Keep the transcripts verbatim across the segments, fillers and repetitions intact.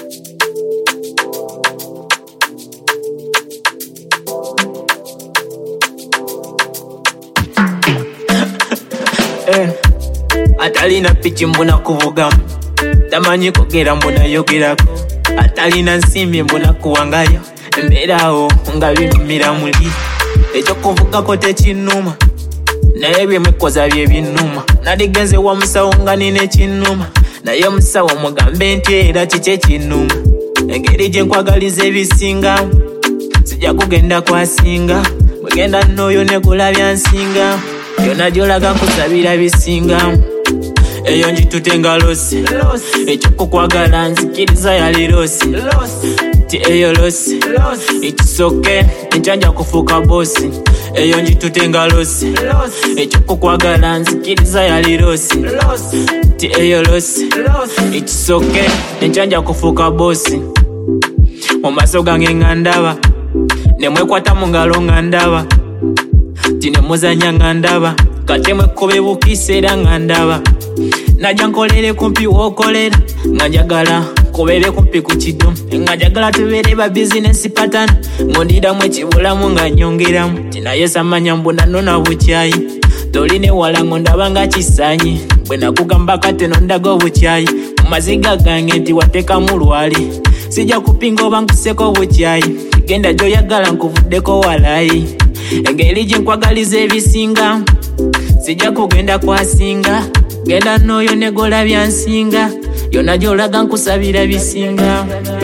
Atalina pichi mbona kuvuga, tamanyi kogera mbona yogerako. Atalina nsimbi mbona kuwangayo, mberawo nga binumira muli. Ekyo kuvuga ko tekinuma, naye byemwekoza bye binuma. Nadigenze wa musawo nga nine kinuma, naye musawo mugambe nti era kiki kinuma. Engeri gye nkwagaliza ebisinga, sijja kugenda kwasinga. Bwegenda n'oyo nekola byansinga, byonna gy'olaga nkusabira bisinga. Eyo njitute nga losi, ekyo kukwagala nzikiriza yali losi. Ti eyo losi, ikisoke nchanja kufuka bosi. Eyo njitute nga losi, ekyo kukwagala nzikiriza yali losi. Ti eyo losi, ikisoke nchanja kufuka bosi. Mumaso gange nga ndaba, nemwekwata mu ngalo nga ndaba. Ti nemuzanya nga ndaba, kate mwekobe bukisera nga ndaba. Najja nkolere kumpi wokolera, nga njagala kobere kumpi ku kidomo. Nga njagala tubere ba business pattern, ngondiramu ekibulamu nga nyongeramu. Tinaye samanya mbona nona bukyayi, toline wala ngondaba nga kisanyi. Bwe nakugamba kate nondaga obukyayi, mu maziga gange nti watekamu lwali. Sijja kupinga oba nkuseko bukyayi, genda gy'oyagala nkuvuddeko walayi. Engeri gye nkwagaliza ebisinga, sijja kugenda kwasinga. Genda n'oyo negola byansinga, yonna gy'olaga nkusabira bisinga.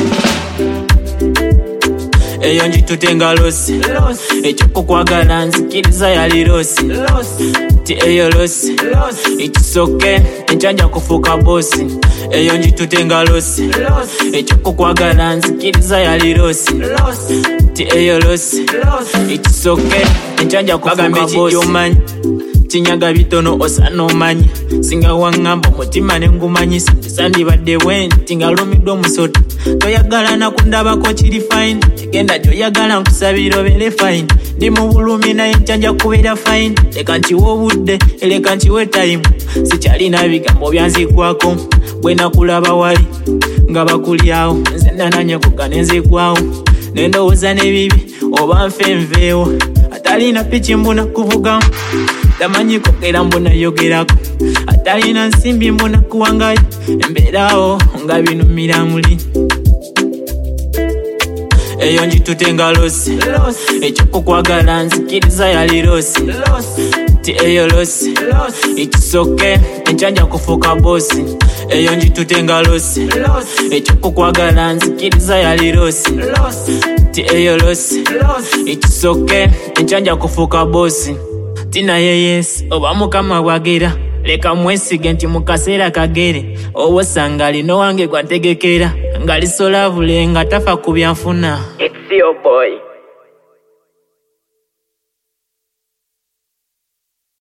Eyo njitute nga losi, ekyo kukwagala nzikiriza yali losi. Ti eyo losi, ikisoke nchanja kufuka bosi. Eyo njitute nga losi, ekyo kukwagala nzikiriza yali losi. Ti eyo losi, ikisoke nchanja kufuka bosi. Kinyaga bitono osana omanyi, singa wangamba mutima nengumanyisa. Sandibadde bwenti nga lumiddwa omusoto, toyagala nakundabako kiri fine. Genda gy'oyagala nkusabira obere fine. Ndi mu bulumi naye nchanja kubeera fine. Leka nkiwe obudde, leka nkiwe time. Sikyalina bigambo byanzigwako, bwe nakulaba wali nga bakulyawo. Nze nananye kugana enzigwawo, nendowooza n'ebibi oba nfe nveewo. Atalina pichi mbona kuvuga, tamanyi kogera mbona yogerako. Atalina nsimbi mbona kuwangayo, mberawo nga binumira muli. Eyo njitute nga losi, ekyo kukwagala nzikiriza yali losi. Ti eyo losi, ikisoke nchanja kufuka bosi. Eyo njitute nga losi, ekyo kukwagala nzikiriza yali losi. Ti eyo losi, ikisoke nchanja kufuka bosi. Tinaye yes, oba mukama bwagera, leka mwesige nti mukaseera kagere. Obosanga lino wange gwategekera, nga lisola vule nga tafa ku byanfuna. It's your boy.